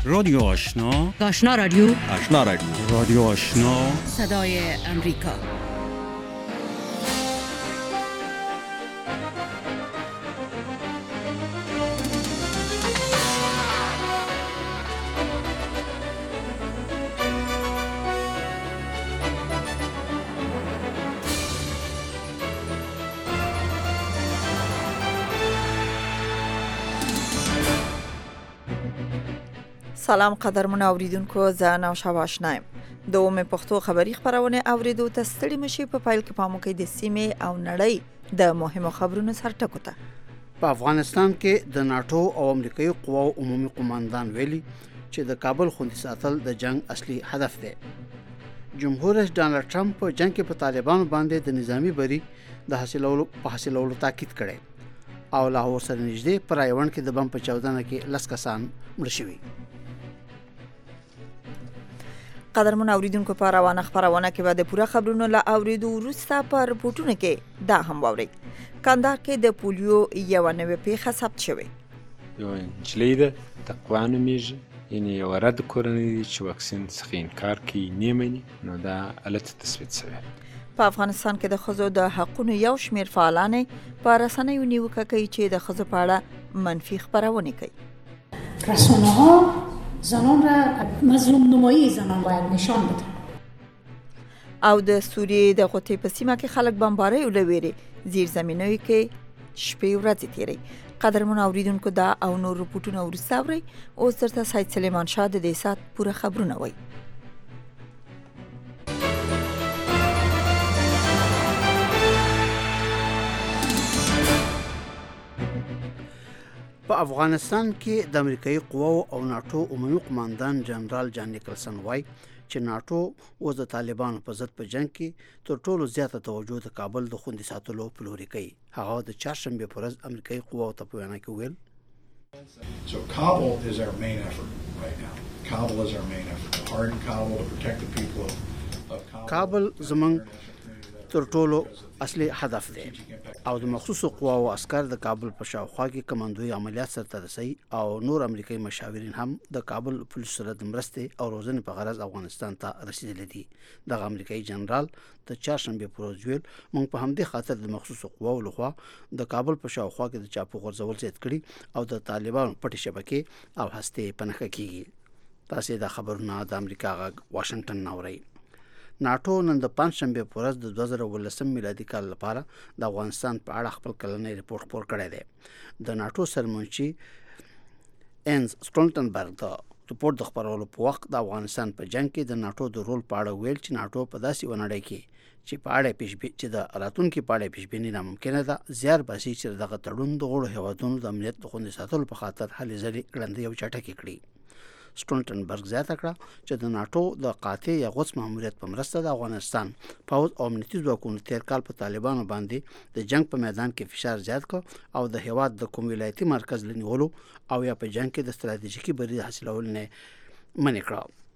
رادیو آشنا، آشنا رادیو، آشنا رادیو، رادیو آشنا، صدای امریکا. سلام قدرمن اوریدونکو، زه نوشابه آشنایم. دومه پښتو خبری خبرونه اوریدو ته ستړي مشي. په پایل کې پامو کې د سیمې او نړۍ د مهمو خبرونو سرټکو ته. په افغانستان کې د ناتو او امریکایي قواو عمومي قوماندان ویلي چې د کابل خوندي ساتل د جنگ اصلي هدف دی. جمهور رئیس ډانلډ ټرمپ په جنگ کې په طالبانو باندې د نظامی بری د حاصلولو تاکید کړي او لاهور سره نږدې پر ایوان کې د بم په چاودنه کې لس کسان مړ شوي. قدرمن اوریدونکو، په روانه خبرونه کې به د پوره خبرونو لا اوریدو وروسته په رپورټونو کې دا هم واورئ. کندهار کې د پولیو یو نوې پیښه ثبت شوې. یو نجلۍ ده تقوا نومیږي، یعنې یو رد کورنۍ دي چې واکسین څخه انکار کوي نه مني، نو دا حالت تثبیت شوی. په افغانستان کې د ښځو د حقونو یو شمېر فعالان په رسنیو نیوکه کوي چې د ښځو په اړه منفي خبرونه کوي. رسانه‌ها زنان را مظلوم نمایی زنان باید نشان بدن. او د سوریې د غوټې په سیمه کې خلک بمبارۍ او لويري زیر زمینوي کې شپې ورځې تیري. قدرمن اوریدونکو، دا او نور رپورټونه ورسته اوري. اوس درته سید سلیمان شاه د دې سات پوره خبرونه وایي. په افغانستان کې د امریکایي قواو او ناتو عمومي قوماندان جنرال جان نیکلسن وایي چې ناتو اوس د طالبانو په ضد په جنگ کې تر ټولو زیاته توجه د کابل د خوندي ساتلو په لوري کوي. هغه د چهارشنبه په ورځ امریکایي قواو ته په وینا کې ویل So Kabul is our main effort right now. Kabul is our main effort. To harden Kabul, to protect the people of Kabul. کابل زمونږ تر ټولو اصلي هدف دی او د مخصوصو قواو عسكر د کابل په شاوخوا کې کمانډوي عملیات سرته رسي او نور امریکایي مشاورین هم د کابل پولیس سره د مرستې او روزنې په غرض افغانستان ته رسیدلي دي. د امریکایي جنرال د چهارشنبه پر ورځ ویل موږ په همدې خاطر د مخصوصو قواو لخوا د کابل په شاوخوا کې د چاپو غورځول زیات کړي او د طالبانو پټې شبکې او هستې پنهخه کیږي. تاسو د خبرونه د امریکا غږ واشنگټن نوري. ناتو نن د پنځشنبه په ورځ د 2018 میلادي کال لپاره د افغانستان په اړه خپل کلنی ریپورت خپور کړی دی. د ناتو سرمنشي انز سټولټنبرګ د ریپورت د خبرولو په وخت د افغانستان په جنگ کې د ناتو د رول په اړه ویل چې ناتو په داسې ونړۍ کې چې په اړه چې د راتلونکي په اړه پیشبیني ناممکنه ده، زیار باسي چې دغه تړون د غړو هیوادونو د امنیت د خوندي ساتلو په خاطر هلې ځلې کړندې او چټکې کړي. سټولټنبرګ زیاته کړه چې د ناتو د قاطع یا غوڅ ماموریت په مرسته د افغانستان پوځ او امنیتي ځواکونو تیر کال په طالبانو باندې د جنگ په میدان کې فشار زیات کړ او د هیواد د کوم ولایتي مرکز لنیولو او یا په جنگ کې د ستراتیژیکي بری حاصلولو نه منع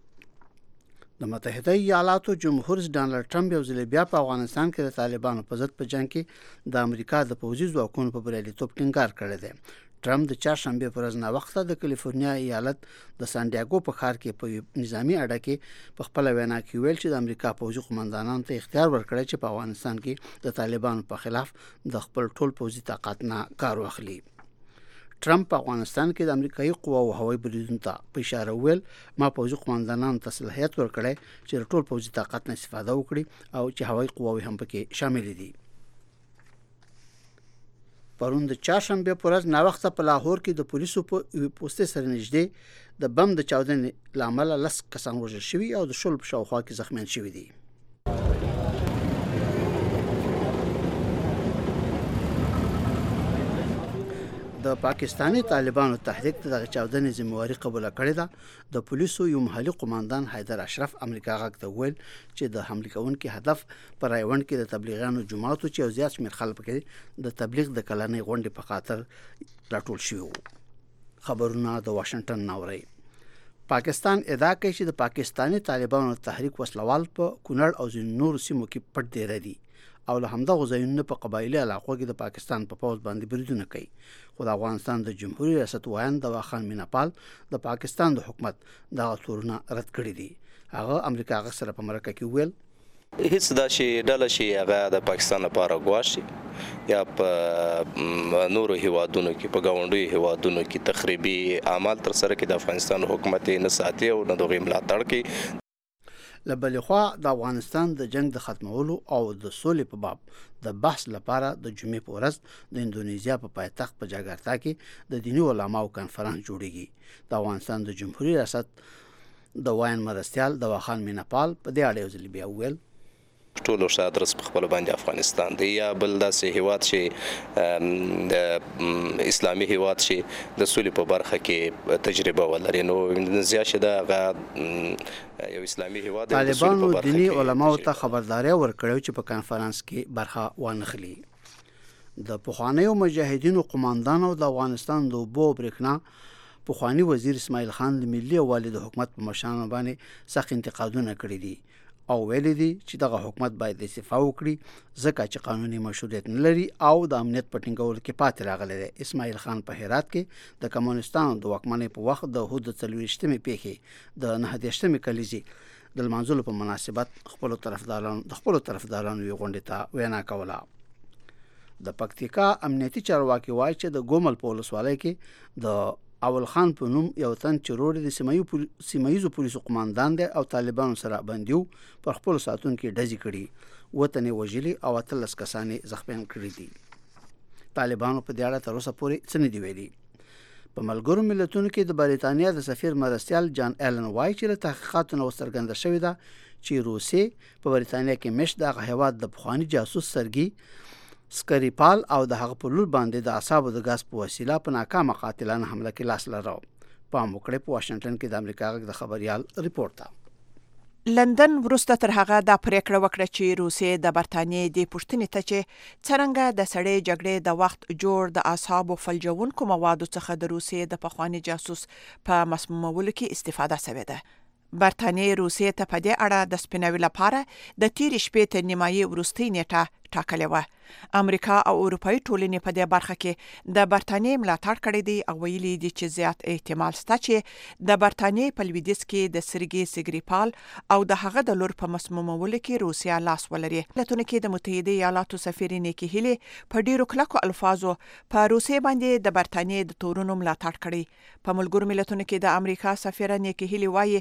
کړ. د متحده ایالاتو جمهور رئیس ډانلډ ټرمپ یو ځل بیا په افغانستان کې د طالبانو په ضد په جنگ کې د امریکا د پوځي ځواکونو په بریالیتوب ټینګار کړی دی. ټرمپ د چهارشنبه پر ورځ نه وخته د کالیفورنیا ایالت د سان ډیاګو په ښار کې په نظامی اډه کې په خپل وینا کې ویل چې د امریکا پوځي قوماندانانو ته اختیار ورکړی چې په افغانستان کې د طالبانو په خلاف د خپل ټول پوځي طاقت نه کار واخلي. ټرمپ په افغانستان کې د امریکایي قواو هوایي بریدونو ته په اشاره ویل ما پوځي قوماندانانو ته صلاحیت ورکړی چې ټول پوځي طاقت نه استفاده وکړي او چې هوایي قواوې هم پکې شامل دي. پرون د چهارشنبه پر ورځ نا وخته په لاهور کې د پولیسو په پوسټ سره نږدې د بم د چاودنې لامل لس کسان وژل شوي او د شل په شاوخوا کې زخمیان شوي دي. د پاکستاني طالبانو تحریک دغه چاودنې ذمہواری قبول کړې ده. د پولیسو یو محلي قوماندان حیدر اشرف امریکا غږ ته ویل چې د حمله کوونکو هدف پر ایوان کې د تبلیغیانو جماعت او چې زیات شمېر خلک کې د تبلیغ د کلنۍ غونډې په خاطر راټول شوي وو. خبرونه د واشنگټن نوري. پاکستان ادعا کوي چې د پاکستاني طالبانو تحریک وسلوال په کونړ او ځینو نورو سیمو کې پټ دی ردي او له همدغه ځایونو په قبایلي علاقو کې د پاکستان په پوځ باندې بریدونه کوي. خو د افغانستان د جمهوریت ریاست وایند دواخان میناپال د پاکستان د حکومت دغه تورونه رد کړي دي. هغه امریکا غږ سره په مرکه کې ویل هیڅ دا شي ډله شي هغه د پاکستان لپاره ګواښي یا په نورو هیوادونو کې په ګاونډیو هیوادونو کې تخریبي اعمال تر سره کې د افغانستان حکومت نه ساتي او نه دغه ملاتړ کوي. لبلې خوا د افغانستان د جنگ د ختمولو او د سولې په باب د بحث لپاره د جمعې په ورځ د اندونیزیا په پایتخت په جاکارتا کې د دیني علماو کنفرانس جوړیږي. د افغانستان د جمهوریت ریاست د وایند مرستیال دواخان میناپال په دې اړه یو ځل بیا ویل ټول شاته درس په خپل باندې افغانستان دی یا بل داسې هیواد چې د اسلامي هیواد چې د سولې په برخه کې تجربه ولري. نو اندونیزیا چې دا یو اسلامي هیواد دی. طالبانو دینی علماو ته خبرداري ورکړې چې په کانفرنس کې برخه وانخلي. د پخوانیو مجاهدینو قوماندانو د افغانستان د اوبو برېښنا پخوانی وزیر اسماعیل خان د ملي او والي د حکومت په مشرانو باندې سخت انتقادونه کړي دي او ویل دي چې دغه حکومت باید استعفا وکړي ځکه چې قانوني مشروعیت نه لري او د امنیت په ټینګولو کې پاتې راغلی دی. اسماعیل خان په هرات کې د کمونستانو د واکمنۍ په وخت د هود 40مې پیښې د 9 کلیزې د لمانځلو په مناسبت خپل طرفدارانو یې غونډې ته وینا کوله. د پکتیکا امنیتي چارواکي وایي چې د ګومل په ولسوالۍ کې د اول خان په نوم یو تن چې روړ د سیمایي پولیسو قوماندان دی او طالبانو سره بندیو پر خپل ساتون کې ډزې کړي وطن وجلی او 13 کسان زخمیان کړي دي. طالبانو په دې اړه تر اوسه پورې څه نه دی ویلي. په ملګرو ملتونو کې د بریتانیا د سفیر مرستیال جان ایلن وایي چې له تحقیقاتو نو څرګنده شوې ده چې روسي په بریتانیا کې مشت د هیواد د پخوانی جاسوس سرګي سکریپال او د هغه په لور باندې د اعصابو د غاز په وسیله په ناکامه قاتلانه حمله کې لاس لرو. په موکړه په واشنگټن کې د امریکا غږ د خبريال ریپورت ده. لندن وروسته تر هغه دا پریکړه وکړه چې روسیې د برتانیې د پښتنې ته چې څرنګه د سړې جګړې د وخت جوړ د اعصابو فلجونکو موادو څخه د روسیې د پخوانی جاسوس په مسمومولو کې استفاده شوې ده. برتانیې روسیې ته په دې اړه د سپیناوي لپاره د تیر شپې تر نیمایي وروستۍ نیټه ټاکلې و. امریکا او اروپאי ټولنې په دې برخه کې د برتانیې ملاتړ کړی دی او ویلي دي چې زیات احتمال شته چې د برتانیې په لویدیځ کې د سرګي سګریپال او د هغه د لور په مسمومولو کې روسیا لاس ولري. لتون کې د متحده ایالاتو سفیر نیکی هیلی په ډیرو کلکو الفاظو په روسیې باندې د برتانیې د تورونو ملاتړ کړی. په ملګرو ملتونو کې د امریکا سفیر نیکی هیلی وایي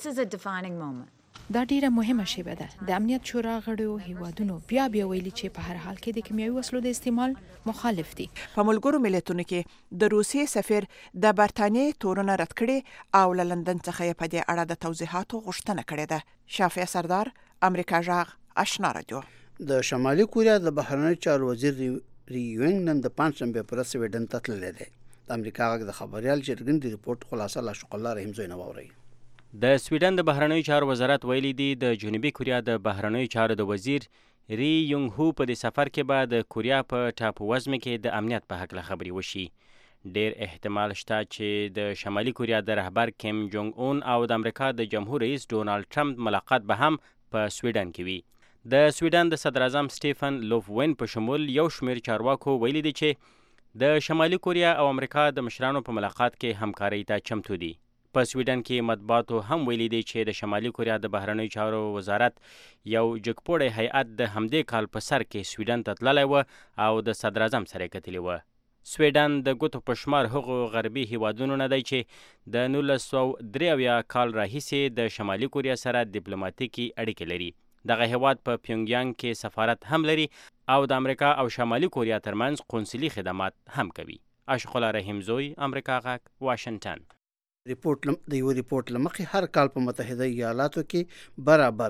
دا ډیره مهمه شیبه ده. د امنیت شورا غړو هیوادونو بیا ویلي چې په هر حال کې د کیمیاوي وسلو د استعمال مخالف دي. په ملګرو ملتونو کې د روسیې سفیر د برتانیې تورونه رد کړي او له لندن څخه په دې اړه د توضیحاتو غوښتنه کړې ده. شافعه سردار، امریکا غږ، آشنا رادیو. د شمالي کوریا د بهرنیو چارو وزیر ری یونګ نن د پنځشنبه پر ورځ سویډن ته تللی دی. د امریکا غږ د خبريال جرګن دی ریپورت خلاصه لا شکر الله رحیم زوی نووري. د سویډن د بهرنیو چارو وزارت ویلي دی د جنوبي کوریا د بهرنیو چارو د وزیر ری یونګ هو په دې سفر کې به د کوریا په ټاپو وزمه کې د امنیت په حق خبري وشي. ډیر احتمال شته چې د شمالي کوریا د رهبر کیم جونګ اون او د امریکا د جمهور رئیس ډونالد ټرمپ ملاقات به هم په سویډن کې وي. د سویډن د صدر اعظم سټیفن لوفوین په شمول یو شمیر چارواکو ویلي دي چې د شمالي کوریا او امریکا د مشرانو په ملاقات کې همکاري ته چمتو دي. په سویډن کې مطبوعاتو هم ویلي دی چې د شمالي کوریا د بهرنیو چارو وزارت یو جګپوړی هیئت د همدې کال په سر کې سویډن ته تللی و او د صدر اعظم سره یې کتلي و. سویډن د ګوتو په شمار هغو غربي هیوادونو نه دی چې د 1993 کال راهیسې د شمالي کوریا سره ډیپلوماټیکي اړیکې لري. دغه هیواد په پیونګیانګ کې سفارت هم لري او د امریکا او شمالي کوریا ترمنځ قونسلي خدمات هم کوي. اشرف الله رحیم زوی، امریکا غږ، واشنگټن. ریپورت لمخې هر کال په متحده ایالاتو کې برابر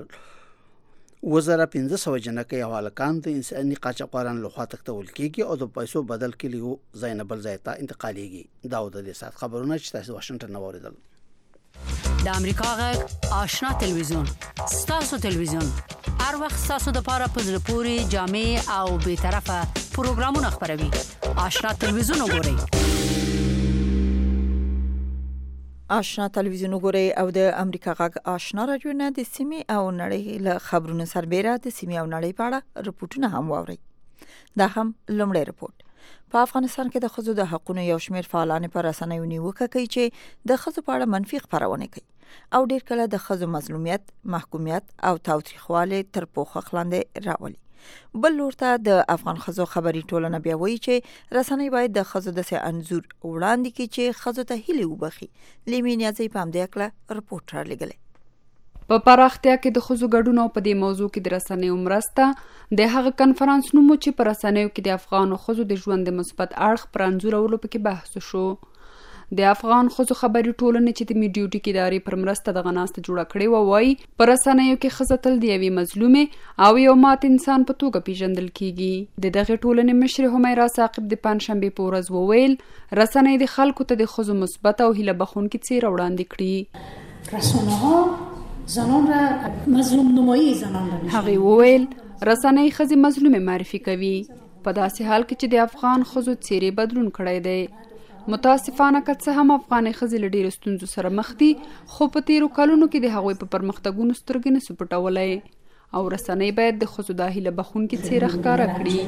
1500 جنکۍ او هلکان د انساني قاچاقبرانو لخوا تښتول کېږي او د پیسو بدل کې له ځای نه بل ځای ته انتقالیږي. دا د دې سات خبرونه چې تاسو واشنگټن نه واوریدل. د امریکا غږ آشنا تلویزیون، ستاسو تلویزیون، هر وخت ستاسو د پاره په زړه پورې جامع او به طرفه پروګرامونه خبروي. آشنا تلویزیون وګورئ. آشنا تلویزیون وګورئ او د امریکا غږ آشنا رادیو نه د سیمې او نړۍ له خبرونو سربېره د سیمې او نړۍ په اړه رپورټونه هم واورئ. دا هم لومړی رپورټ. په افغانستان کې د ښځو د حقوقو یو شمېر فعالان پر رسنیو نیوکه کوي چې د ښځو په اړه منفي خبرونه کوي او ډېر کله د ښځو مظلومیت، محکومیت او تاوتریخوالی تر پوښښ لاندې راولي. بل لور ته د افغان ښځو خبري ټولنه بیا وایي چې رسنۍ باید د ښځو داسې انځور وړاندې کړي چې ښځو ته هیلې وبخي. لیمې نیازۍ په همدې هکله رپورټ رالیږلی. په پراختیا کې د ښځو ګډون او په دې موضوع کې د رسنیو مرسته د هغه کنفرانس نوم چې په رسنیو کې د افغان ښځو د ژوند د مثبت اړخ پر انځورولو پکې بحث شو. د افغان ښځو خبري ټولنې چې د میډیوټیک ادارې پر مرسته دغه ناسته جوړه کړې وه وایي په رسنیو کې ښځه تل د یوې مظلومې او یو مات انسان په توګه پیژندل کیږي. د دغې ټولنې مشر همیرا ثاقب د پنجشنبې په ورځ وویل رسنۍ د خلکو ته د ښځو مثبت او هیله بخښونکې څېره وړاندې کړي. رسانه‌ها زنان را مظلوم نمایی زنان را هغې وویل رسنۍ ښځې مظلومې معرفي کوي په داسې حال کې چې د افغان ښځو څېرې بدلون کړی دی. متاسفانه که څه هم افغانې ښځې له ډېرو ستونزو سره مخ دي خو په تېرو کلونو کې د هغوی په پرمختګونو سترګې نسو پټولی او رسنۍ باید د ښځو دا هیله بخښونکې څېره ښکاره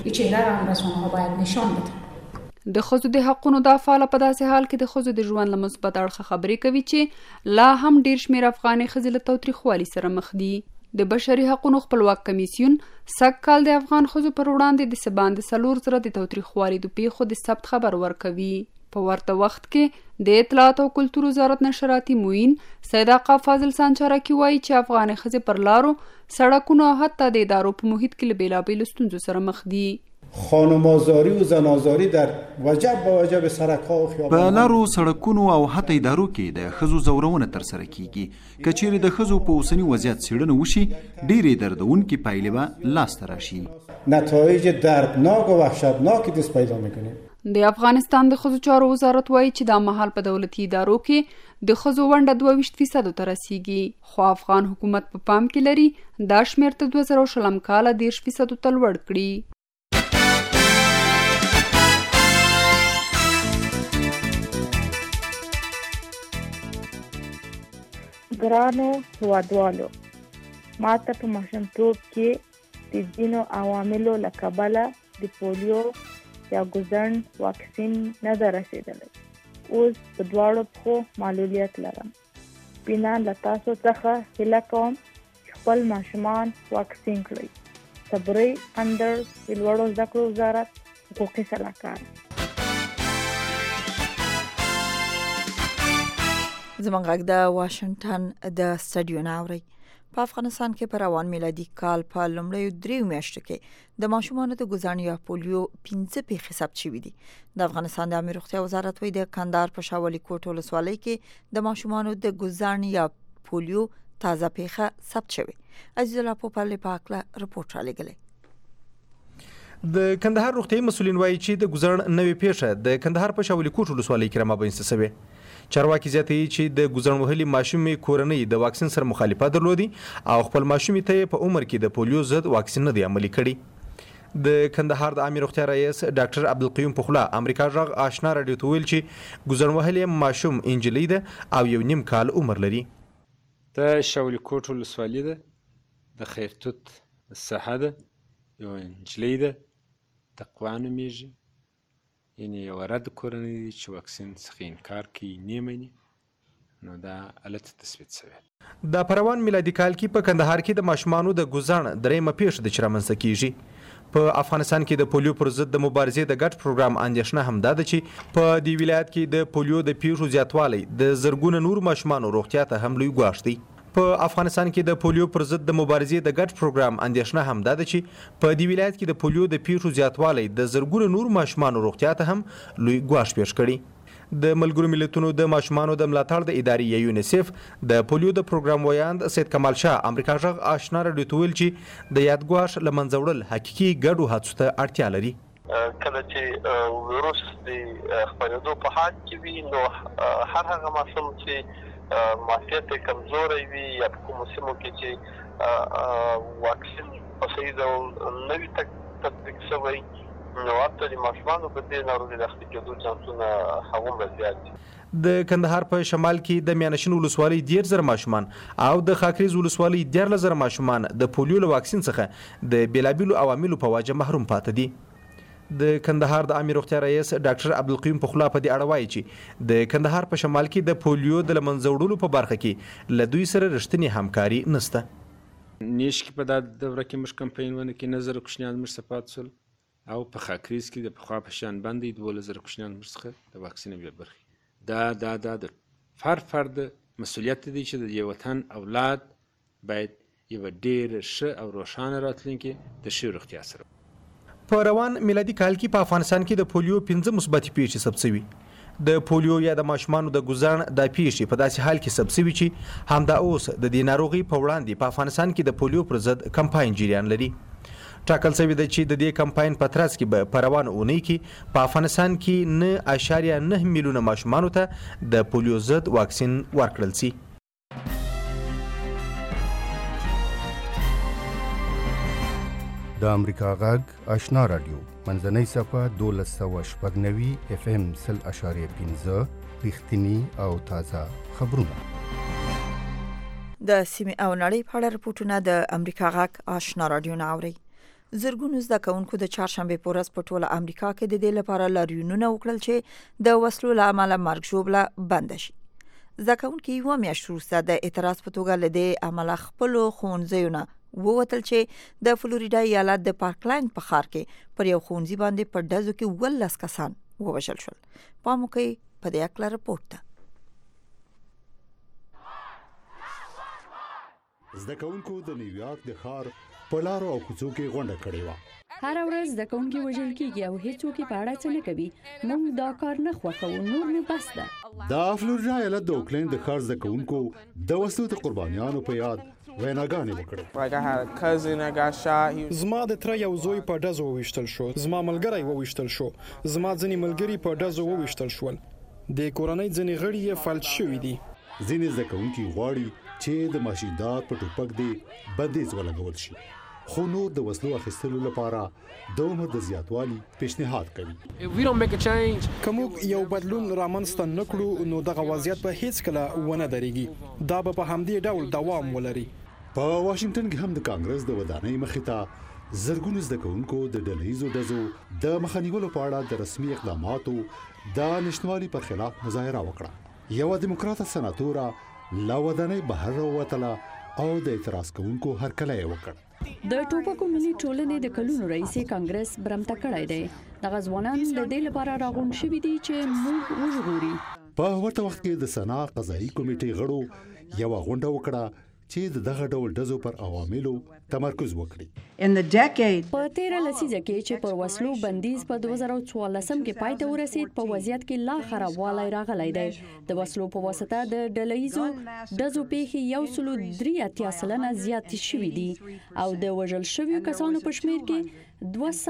کړي. د ښځو د حقونو دا فعاله په داسې حال کې د ښځو د ژوند له مثبت اړخه خبرې کوي چې لا هم ډېر شمېر افغانې ښځې له تاوتریخوالي سره مخ دي. د بشري حقونو خپلواک کمیسیون سږ کال د افغان ښځو پر وړاندې د څه باندې 4,000 د تاوتریخوالي د پیښو د ثبت خبر ورکوي. په ورته وخت کې د اطلاعات او کلتور وزارت نشراتي معین سید آقا فاضل سانچارکي وایي چې افغانې ښځې پر لارو، سړکونو او حتی د ادارو په محیط کې له بېلابېلو ستونزو سره مخ دي. خانم‌آزاری و زن‌آزاری در وجب به وجب سرک‌ها و خیابان‌ها په لارو، سړکونو او حتی ادارو کې د ښځو ځورونه ترسره کیږي. که چیرې د ښځو په اوسني وضعیت څېړنه وشي ډېرې دردونکې پایلې به لاسته راشي. نتایج دردناک و وحشتناک دست پیدا می‌کنیم. د افغانستان د ښځو چارو وزارت وایي چې دا مهال په دولتي ادارو کې د ښځو ونډه 22% ته رسیږي خو افغان حکومت په پام کې لري دا شمېر تر 2020 کاله 10% ته لوړ کړي. ګرانو هیوادوالو، ما ته په ماشومتوب کې د ځینو عواملو له کبله د پولیو یا ګوزڼ واکسین نه ده رسېدلی. اوس په دواړو پښو معلولیت لرم. بنا له تاسو څخه هیله کوم چې خپل ماشومان واکسین کړئ. صبري اندر د لوړو زده کړو وزارت حقوقي سلاکار. زموږ غږ د واشنگټن د سټډیو نه اورئ. په افغانستان کې په روان میلادي کال په لومړیو 3 میاشتو کې د ماشومانو د ګوزڼ یا پولیو 5 پیښې ثبت شوي دي. د افغانستان د عامه روغتیا وزارت وایي د کندهار په شاولي کوټ ولسوالۍ کې د ماشومانو د ګوزڼ یا پولیو تازه پیښه ثبت شوې. عزیز الله پوپل په اړه رپورټ رالیږلی. د کندهار روغتیايي مسؤلین وایي چې د ګوزڼ نوې پیښه د کندهار په شاولي کوټ ولسوالۍ کې رامنځته شوې. چارواکي زیاتوي چې د ګوزڼ وهلي ماشومې کورنۍ د واکسین سره مخالفت درلودي او خپل ماشومې ته په عمر کې د پولیو ضد واکسین نه دی عملي کړی. د کندهار د عامه روغتیا رئیس ډاکټر عبدالقیوم پخلا امریکا غږ آشنا رادیو ته ویل چې ګوزڼ وهلي ماشوم انجلۍ ده او 1.5 کال عمر لري. د شاولي کوټ ولسوالۍ ده، د خیرتوت ساحه ده، یو انجلۍ ده، تقوا نومیږي، یعنی یو رد کورنۍ دي چې واکسین څخه انکار کوي نه مني، نو دا علت تثبیت شوی. د پروان میلادي کال کې په کندهار کې د ماشومانو د ګوزڼ درېیمه پیښه د رامنځته کیږي. په افغانستان کې د پولیو پر ضد د مبارزې د ګډ پروګرام اندېښنه هم دا ده چې په دې ولایت کې د پولیو د پیښو زیاتوالی د زرګونو نور ماشومانو روغتیا ته هم لوی ګواښ دی. په افغانستان کې د پولیو پر ضد د مبارزې د ګډ پروګرام اندېښنه هم دا ده چې په دې ولایت کې د پولیو د پیښو زیاتوالی د زرګونو نور ماشومانو روغتیا ته هم لوی ګواښ پیښ کړي. د ملګرو ملتونو د ماشومانو د ملاتړ د ادارې یونیسف د پولیو د پروګرام ویاند سید کمال شاه امریکا غږ آشنا رادیو ته ویل چې د یاد ګواښ له منځه وړل حقیقي ګډو هڅو ته اړتیا لري. کله چې ویروس د خپرېدو په حال کې وي نو هر هغه ماشوم چې معافیت کمزوری وي یا په کومو سیمو کې چې واکسین په صحیح ډول نه وي تطبیق شوی نو حتی د ماشومانو په دې ناروغۍ د اخته کېدو چانسونه هغومره زیات دي. د کندهار په شمال کې د میانشین ولسوالۍ 10000 ماشومان او د خاکریز ولسوالۍ 14000 ماشومان د پولیو له واکسین څخه د بیلابیلو عواملو په وجه محروم پاتې دي. د کندهار د عامه روغتیا رئیس ډاکټر عبدالقیوم پخلا په دې اړه وایي چې د کندهار په شمال کې د پولیو د له منځه وړلو په برخه کې له دوی سره رښتینې همکاري نشته. نیش کې په دا دوره کې موږ کمپاین ونه کې نظر کوچنیان موږ صفات سول او په خاکریز کې د پخوا په شان باندې 12000 کوچنیان موږ څخه د واکسین بیا برخه دا د فرد مسؤلیت دی چې د یو وطن اولاد باید یو ډیر ښه او روښانه راتلونکي د ښه روغتیا سره. په روان میلادي کال کې په افغانستان کې د پولیو 15 مثبتې پیښې ثبت شوي. د پولیو یا د ماشومانو د ګزارن د پیښې په داسې حال کې ثبت شوي چې همدا اوس د دې ناروغي په وړاندې په افغانستان کې د پولیو پر ضد کمپاین جریان لري. ټاکل شوی دی چې د دې کمپاین په ترڅ کې به په روانه اونۍ کې په افغانستان کې 9.9 میلیونه ماشومانو ته د پولیو ضد واکسین ورکړل شي. د امریکا غږ آشنا رادیو منځنۍ صفحه 1290 FM 0.15 رښتینی او تازه خبرونه. د سیمې او نړۍ په اړه رپورټونه د امریکا غږ آشنا رادیو نه اوري. زرګونو زده کوونکو د چهارشنبه په ورځ په ټوله امریکا کې د دې لپاره لاریونونه وکړل چې د وسلو له امله مرګ ژوبله بند شي. زده کوونکي یوه میاشت وروسته د اعتراض په توګه له دې امله خپلو ښوونځیو نه ووتل چې د فلوریډا ایالت د پارکلند په ښار کې پر یو ښوونځي باندې په ډزو کې 12 کسان ووژل شول. پام وکړئ په دې اړه رپورټ ته. زده کوونکو د نیویارک د ښار په لارو او کوڅو کې غونډه کړې وه. هر ورځ زده کوونکي وژل کېږي او هیڅوک په اړه څه نه کوي. موږ دا کار نه خوښوو، نور نو بس ده. د فلوریډا ایالت د اوکلند د ښار زده کوونکو د وسلو د قربانیانو په یاد ویناګانې وکړې. زما د تره یو زوی په ډزو وویشتل شو، زما ملګری وویشتل شو، زما ځینې ملګري په ډزو وویشتل شول. د کورنۍ ځینې غړي یې فلج شوي دي. ځینې زده کوونکي غواړي چې د ماشیندار په ټوپک دی بندیز ولګول شي، خو نور د وسلو اخیستلو لپاره د عمر د زیاتوالي پیشنهاد کوي. که موږ یو بدلون رامنځته نه کړو نو دغه وضعیت به هیڅ کله ونه درېږي. دا به په همدې ډول دوام ولري. په واشنگټن کې هم د کانګرس د ودانۍ مخې ته زرګونو زده کوونکو د ډلهیزو ډزو د مخنیولو په اړه د رسمي اقداماتو د نشټوالي پر خلاف مظاهره وکړه. یوه دیموکراته سناتوره له ودانۍ بهر راووتله او د اعتراض کوونکو هرکلی یې وکړ. د ټوپکو ملي ټولنې د کلونو رئیس کانګرس برمته کړی دی. دغه ځوانان د دې لپاره راغونډ شوي دي چې موږ وژغوري. په ورته وخت کې د سنا قضایي کمیټې غړو یوه غونډه وکړه چې د دغه ډول ډزو پر عواملو تمرکز وکړي. په 13 لسیزه کې چې پر وسلو بندیز په 2014 کې پای ته ورسید، په وضعیت کې لا خرابوالی راغلی دی. د وسلو په واسطه د ډلهیزو ډزو پیښې 183% زیاتې شوي دي او د وژل شویو کسانو په شمیر کې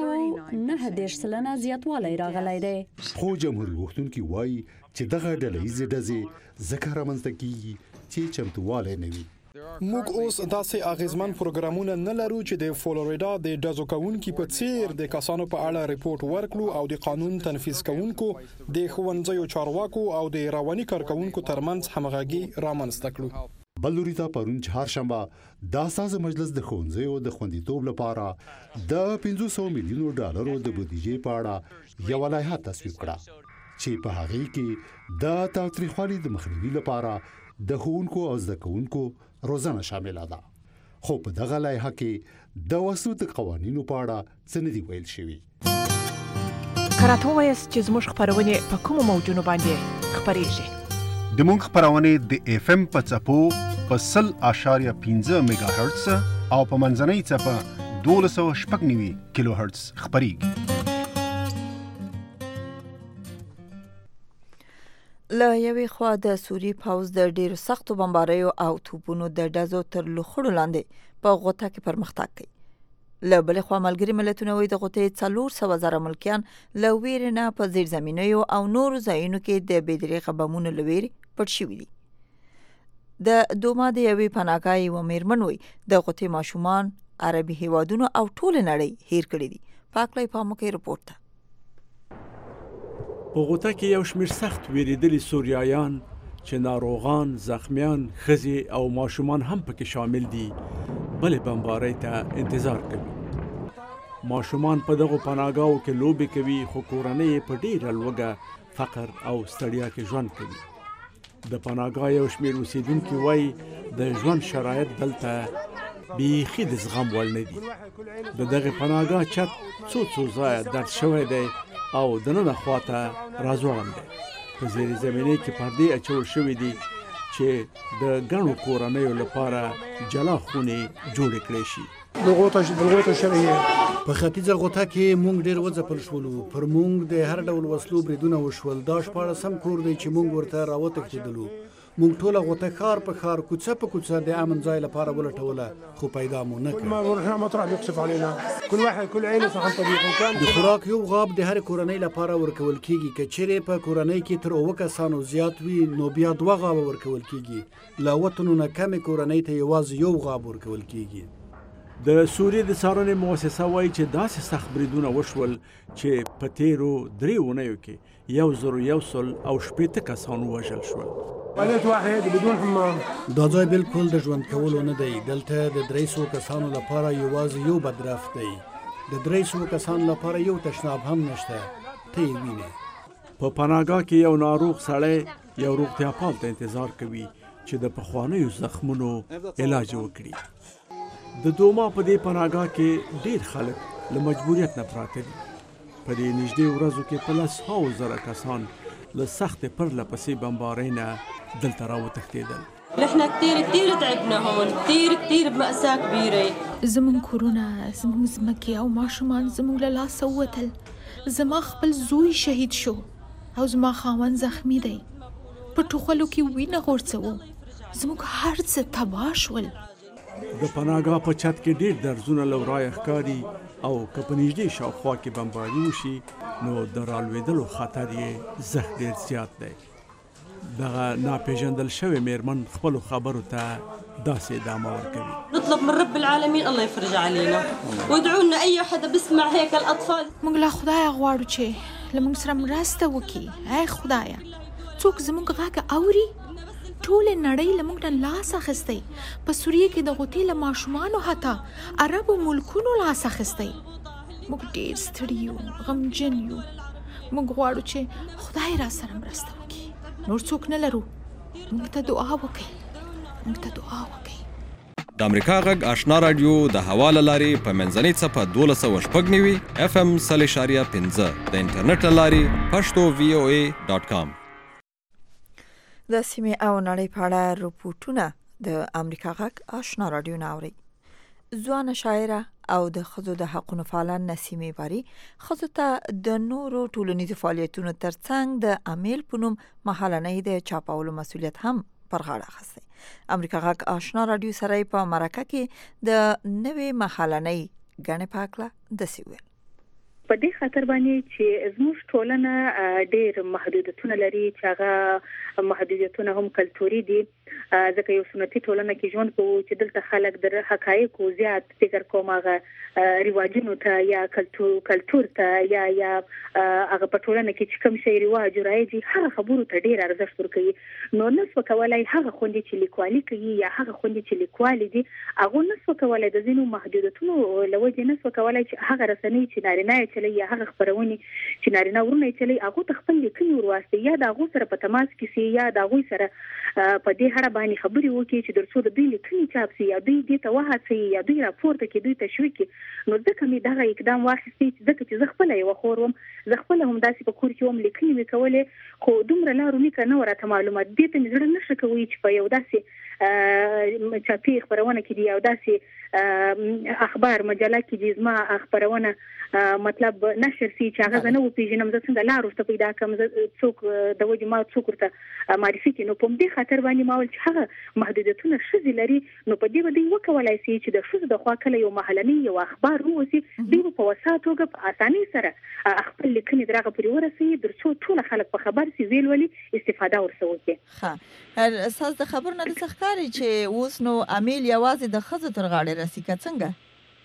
209% زیاتوالی راغلی دی. خو جمهوریت غوښتونکي وایي چې دغه ډلهیزې ډزې ځکه رامنځته کیږي چې چمتووالی نه وي. موږ اوس داسې اغیزمن پروګرامونه نه لرو چې د فلوریډا د ډزو کوونکو په څیر د کسانو په اړه ریپورت ورکړو او د قانون تنفیذ کوونکو، د ښوونځیو چارواکو او د رواني کارکوونکو ترمنځ همغږي رامنځته کړو. بل لوري پرون چهارشنبه د اساس مجلس د ښوونځیو د خوندیتوب لپاره د 500 میلیونو ډالرو د بودیجې په اړه یوه لایحه تصویب کړه چې په هغې کې د تاوتریخوالي د مخنیوي لپاره د ښوونکو او زده کوونکو روزنه شامله ده. خو په دغه لایحه کې د وسلو د قوانینو په اړه څه نه دي ویل شوي. که راته ووایاست چې زموږ خپرونې په کومو موجونو باندې خپرېږي؟ د موږ خپرونې د FM په څپو په 100.15 میگا هرتز او په منځنۍ څپه 1296 کیلو هرتز خپرېږي. له یوې خوا د سوریې پوځ د ډیرو سختو بمباریو او توپونو د ډزو تر لوخړو لاندې په غوطه کې پرمختګ کوي. له بلې خوا ملګري ملتونه وایي د غوطې 400,000 ملکیان له ویرې نه په زیرزمینیو او نورو ځایونو کې د بې دریغه بمونو له ویرې پټ شوي دي. د دوما د یوې پناهګاه یوه میرمن وایي د غوطې ماشومان عربي هیوادونو او ټوله نړۍ هیر کړي دي. پاکلای پام وکړئ رپورټ ته. په غوطه کې یو شمېر سخت ویرېدلي سوریایان چې ناروغان، زخمیان، ښځې او ماشومان هم پکې شامل دي بلې بمبارۍ ته انتظار کوي. ماشومان په دغو پناهګاهو کې لوبې کوي خو کورنۍ یې په ډېره لوږه، فقر او ستړیا کې ژوند کوي. د پناهګاه یو شمېر اوسېدونکي وایي د ژوند شرایط دلته بیخي د زغم وړ نه دي. د دغې پناهګاه چت څو ځایه درد شوی دی او دننه خواته راځوړند دی. په زیر زمینۍ کې پردې اچول شوي دي چې د ګڼو کورنیو لپاره جلا خونې جوړې کړې شي. په ختیځه غوطه کې مونږ ډېر وځپل شولو. پر مونږ د هر ډول وسلو بریدونه وشول. دا 14 کور دی چې مونږ ورته راوتښتېدلو. مونږ ټوله غوطه ښار په ښار، کوڅه په کوڅه د امن ځای لپاره ولټوله خو پیدا مو نه کړه. د خوراک یو غاب د هر کورنۍ لپاره ورکول کیږي. که چیرې په کورنۍ کې تر 9 کسانو زیات وي نو بیا 2 غابه ورکول کیږي. له 7 تنو نه کمې کورنۍ ته یوازې 1 غاب ورکول کیږي. د سوریې د څارنې مؤسسه وایي چې داسې سخت بریدونه وشول چې په تیرو 3 اونیو کې 1180 کسان ووژل شول. دا ځای بالکل د ژوند کولو نه دی. دلته د 300 کسانو لپاره یوازې یو بدرفت دی. د 300 کسانو لپاره یو تشناب هم نشته. ته یې وینې. په پناهګاه کې یو ناروغ سړی یو روغتیا پال ته انتظار کوي چې د پخوانیو زخمونو علاج وکړي. د دوما په دې پناهګاه کې ډېر خلک له مجبوریت نه پراته دي. په دې نږدې ورځو کې په 100,000 کسان له سختې پرله پسې بمبارۍ نه دلته راوتښتېدل. نحن كثير تعبنا هون، كثير بمأساة كبيرة. زمون کورونه، زمون ځمکې او ماشومان زموږ له لاسه ووتل. زما خپل زوی شهید شو او زما خاوند زخمی دی. په ټوخلو کې وینه غورځوو. زموږ هر څه تباه شول. د پناهګاه په چت کې ډېر درزونه له ورایه ښکاري او که په نږدې شاوخوا کې بمباري وشي نو د رالوېدلو خطر یې زښت ډېر زیات دی. دغه ناپېژندل شوې مېرمن خپلو خبرو ته داسې ادامه ورکوي. نطلب من رب العالمین الله يفرج علينا وادعوا لنا اي حدا بسمع هيك الاطفال. موږ له خدایه غواړو چې له موږ سره مرسته وکړي. ای خدایه، څوک زموږ غږ اوري؟ ټول نړۍ له موږ نه لاس اخیستی. په سوریه کې د غوطې له ماشومانو حتی عربو ملکونو لاس اخیستی. موږ ډېر ستړي یو، غمجن یو. موږ غواړو چې خدای را سره مرسته وکړي. نور څوک نه لرو. موږ ته دعا وکړئ. د امریکا غږ آشنا رادیو د هوا له لارې په منځنۍ څپه 1290 FM 0.5 د انټرنیټ له لارې pashto.voa.com. د سیمې او نړۍ په اړه رپورټونه د امریکا غږ آشنا رادیو ناوري. ځوان شاعره او د ښځو د حقوقو فعالان نسیمه باری ښځو ته د نورو ټولنیزو فعالیتونو ترڅنګ د امیل په نوم مهالنۍ د چاپولو مسؤلیت هم پر غاړه اخیستی. امریکا غږ آشنا رادیو سره په مرکه کې د نوې مهالنۍ غنې پاکله د سیویل په دې خاطر باندې چې زموږ ټولنه ډېر محدودیتونه لري چې هغه محدودیتونه هم کلتوري دي. ځکه یو سنتي ټولنه کې ژوند کوو چې دلته خلک د حقایقو زیات فکر کوم هغه رواجونو ته یا کلتور ته یا هغه په ټولنه کې چې کوم شی رواج راځي هغه خبرو ته ډېر ارزښت ورکوي. نو نسو کولای هغه خوندې چې لیکوالي کوي یا هغه خوندې چې لیکوالي دي هغه نسو کولای د ځینو محدودیتونو لوجه نسو کولای چې هغه رسنۍ چې نارینه چلی یا هغه خبرونه چې نارینه ورونه چلی هغه تخپل لیکني ورواستي یا د هغه سره په تماس کې سي یا د هغه سره په دې اړه باندې خبري وکړي چې درڅو د دې لیکني چاپ سي یا دې ته وهڅي یا دې راپورته کې دوی تشویق. نو ځکه مې دغه اقدام واخیستي ځکه چې زه خپل یو خوروم زه خپل هم داسې په کور کې هم لیکني وکولې خو دومره لارو نه ورته معلومات دې ته نظر نشه کوي چې په یو داسې چاپی خبرونه کې دی او داسې اخبار مجله کې دي زما خبرونه مطلب نشر سي چې هغه نه و پیژنم زه څنګه لارو ته پیدا کوم څوک د وجه ما څوک ته معرفي کې. نو په دې خاطر باندې ما ول چې هغه محدودیتونه شذ لري نو په دې باندې وکولای شي چې د شذ د خوا کله یو محلني یو اخبار ووسی دی په وساتوګه په اساني سره خپل لیکنې درغه پرې ورسي درڅو ټول خلک په خبر سي ویل ولي استفاده ورسوي. ها اساس د خبر نه د ښکاری چې اوس نو امیل یوازې د خزو تر غاړه راسي که څنګه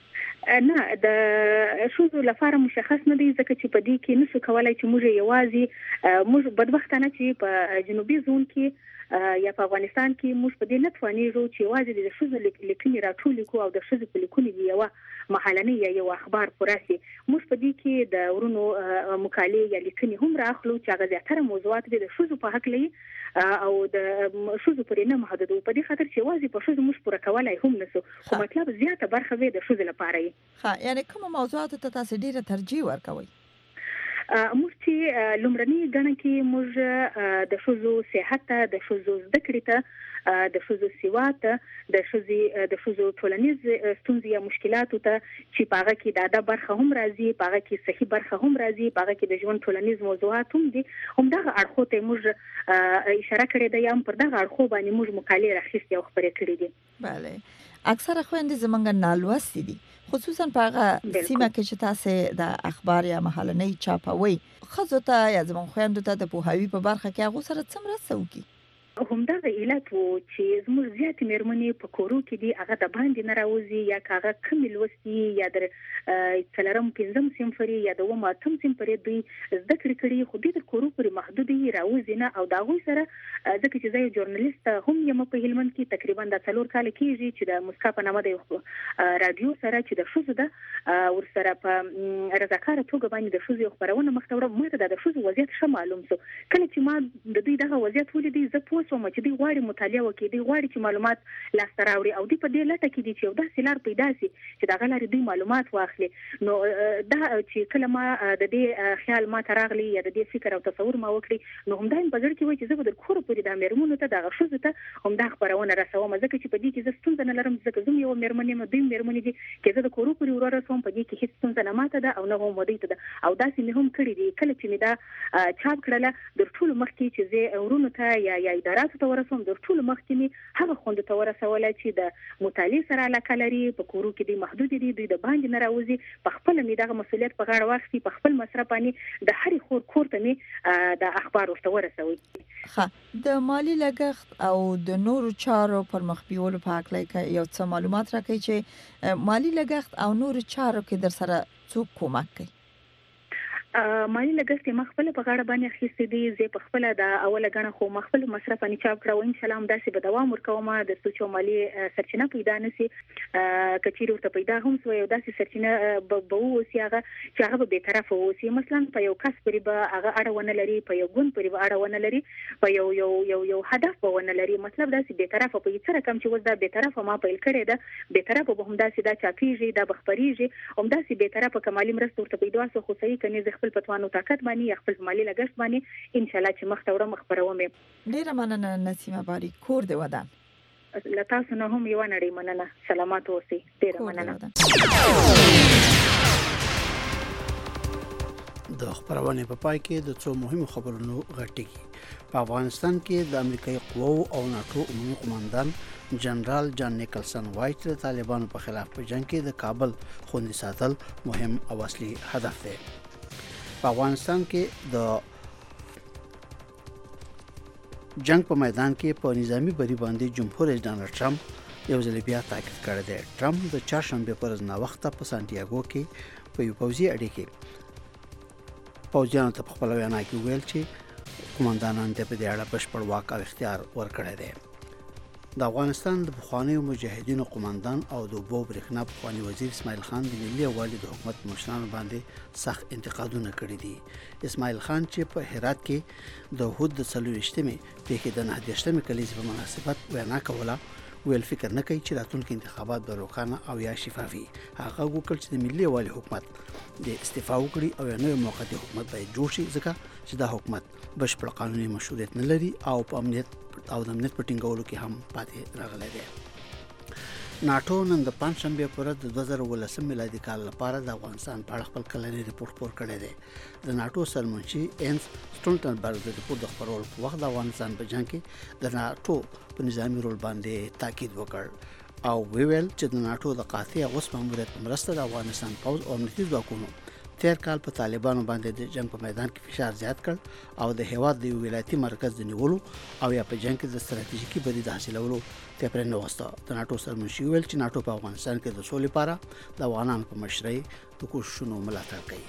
نه د شوزو لپاره مشخص نه دی ځکه چې په دې کې نشو کولای چې موږ یوازې موږ بدبختانه چې په جنوبي زون کې یا په افغانستان کې موږ په دې نه توانیږو چې یوازې د شوزو لیکنې راټول کو او د شوزو په لیکونې یو محلنی یا یو اخبار پراسي موږ په دې کې د ورونو مقالې یا لیکنې هم راخلو چې هغه زیاتره موضوعات د شوزو په حق لري او د شوزو پرې نه محدود په دې خاطر چې یوازې په شوزو موږ پوره کولای هم نسو خو مطلب زیاته برخه وي د شوزو لپاره ها یعنی کوم موضوعات ته تاسو ډیره ترجیح ورکوي؟ موږ چې لومړني ګڼه کې موږ د شوزو صحت د شوزو زده کړې ته د شوزو سیوات د شوزو ټولنیز ستونزې یا مشکلات ته چې پاغه کې د برخه هم راځي پاغه کې صحیح برخه هم راځي پاغه کې د ژوند ټولنیز موضوعات هم دي هم دغه اړخو ته موږ اشاره کړې ده یا پر دغه اړخو باندې موږ مقالې راخیستې او خبرې کړې دي. بله اکثره خويندې زمونږ نالوستي دي خصوصا په هغه سیمه کې چې تاسو د اخبار یا محلنۍ چاپوي خزو ته یا زمونږ خويندو ته د پوهاوی په برخه کې هغه سره څومره سوکي همدغه علت وو چې زموږ زیات مېرمنې په کورو کې دي هغه د باندې نه راوځي یا هغه کم لوستي یا در څلورم پنځم صنفري یا د وماتم صنفري دوی زده کړې خو د کورو پر محدودي راوځي نه او دا غوي سره ځکه چې زه یو ژورنالیست هم یم په هلمند کې تقریبا د 4 کال کېږي چې د مسکا په نامه د رادیو سره چې د شوزو د ورسره په رضاکار توګه باندې د شوزو خبرونه مختوره ماته د شوزو وضعیت ښه معلوم شو کله چې ما د دوی دغه وضعیت ولیدې زه پوه شوم چې دوی غواړي مطالعه وکړي دوی غواړي چې معلومات لاسته راوړي او دوی په دې لټه کې دي چې یو داسې لار پیدا شي چې دغه لارې دوی معلومات واخلي نو دا چې کله ما د دې خیال ما تراغلی یا د دې فکر او تصور ما وکړي نو هم دا په ځل کې وای چې زه د کور پورې د مېرمنو ته دغه شوزو ته هم دا خبرونه رسوم ځکه چې په دې کې زه ستونزه نه لرم ځکه زه یو مېرمنې یم دوی مېرمنې دي چې زه د کور پورې ورور رسوم په دې کې هیڅ ستونزه نه ماته ده او نه هم ودی ته ده او داسې مې هم کړی دي کله چې مې دا چاپ کړله د ټول مخکې چې زه ورونو ته یا اداراتو ته ورسوم د ټول مخکې مې هغه خوند ته ورسوله چې د مطالعې سره علاقه لري په کورو کې د محدود دي دوی د باندې نه راوځي په خپل مې دغه مسولیت په غاړه واخلي په خپل مصرف باندې د هرې خور ته مې د اخبار ورته ورسوي. ښه د مالی لګښت او د نورو چارو پر مخ بیولو په اړه یو څه معلومات راکړئ چې مالی لګښت او نورو چارو کې در سره څوک کومک کوي؟ مالی لګښت ما خپل په غاړه باندې اخیستې دي زه په خپل د اوله غنه خو مخفل مصرف باندې چاپ کړو ان شاء الله هم داسې به دوام ورکوم د سوچو مالی سرچینه پیدا نسی کچیر ورته پیدا هم سو یو داسې سرچینه به وسی هغه چې هغه به طرف وسی مثلا په یو کس پرې به هغه اړونه لري په یو ګون پرې به اړونه لري په یو هدف به ونه لري مطلب داسې به طرف په هیڅ رقم چې وځه به طرف ما پیل کړی ده به طرف به هم داسې دا چاپیږي دا بخبريږي هم داسې به طرف کمالي مرسته ورته پیدا سو خو صحیح کني خپل پتوانو طاقت باندې خپل مالی لګښت باندې ان شاء الله چې مخته وړم خبروم. ډیره مننه نسیمه باری کور دی ودان له تاسو نه هم یو نړۍ مننه سلامات اوسئ ډیره مننه. د خبرونه په پای کې د څو مهمو خبرونو غټي په افغانستان کې د امریکایي قواو او ناتو عمومي قوماندان جنرال جان نیکلسن وایټ د طالبانو په خلاف په جنگ کې د کابل خوندي ساتل مهم او اصلي هدف دی. په افغانستان کې د جنگ په میدان کې په نظامی بری باندې جمهور رئیس ډانلډ ټرمپ یو ځل بیا تاکید کړی دی. ټرمپ د چهارشنبه پر ورځ ناوخته په سانتیاګو کې په یو پوځي اډې کې پوځیانو ته په خپل وینا کې ویل چې قوماندانان ته په دې اړه بشپړ واک او اختیار ورکړی دی. د افغانستان د بخوانیو مجاهدینو قوماندان او د اوبو برېښنا بخوانی وزیر اسماعیل خان د ملي یووالي د حکومت مشرانو باندې سخت انتقادونه کړي دي. اسماعیل خان چې په هرات کې د هود د 40مې پیښې د 19مې کلیزې په مناسبت وینا کوله ویل فکر نه کوي چې راتلونکي انتخابات به روښانه او یا شفافي. هغه وکړ چې د ملي یووالي حکومت د استعفا وکړي او نوې موقتي حکومت باید جوړ شي ځکه چې دا حکومت بشپړ قانوني مشروعیت نه لري او په امنیت او د امنیت په ټینګولو کې هم پاتې راغلی دی. ناتو نن د پنځشنبه پر ورځ د 2018 میلادي کال لپاره د افغانستان په اړه خپل کلنی ریپورت خپور کړی دی. د ناتو سرمنشي انس سټولټنبرګ د ریپورت د خپرولو په وخت د افغانستان په جنگ کې د ناتو په نظامی رول باندې تاکید وکړ او ویل چې د ناتو د قاطع اوس ماموریت مرسته د افغانستان پوځ او امنیتي ځواکونو تیر کال په طالبانو باندې د جنگ په میدان کې فشار زیات کړ او د هیواد د ولایتي مرکز د نیولو او یا په جنگ کې د ستراتیژیکي بری د حاصلولو ته پرې نه وسته. د ناتو سرمنشي ویل چې ناتو په افغانستان کې د سولې لپاره د افغانانو په مشرۍ د کوښښونو ملاتړ کوي.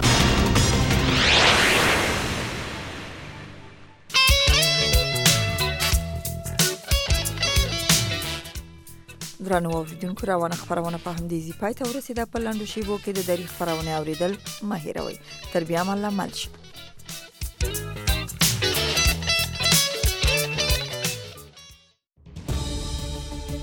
درنو اوریدونکو روانه خبرونه په همدې ځای پای ته ورسیده. په لاندو شیبو کې د دری خبرونه اوریدل مه هیروئ. تر بیا مله مل شي.